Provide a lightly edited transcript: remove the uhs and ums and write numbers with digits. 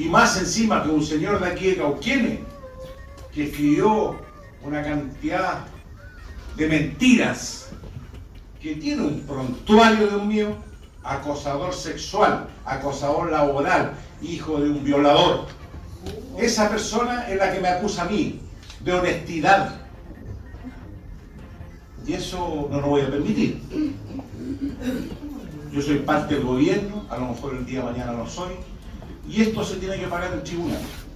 Y más encima que un señor de aquí de Cauquenes, que escribió una cantidad de mentiras, que tiene un prontuario, Dios mío, acosador sexual, acosador laboral, hijo de un violador. Esa persona es la que me acusa a mí de honestidad. Y eso no lo voy a permitir. Yo soy parte del gobierno, a lo mejor el día de mañana no soy, y esto se tiene que pagar en el tribunal.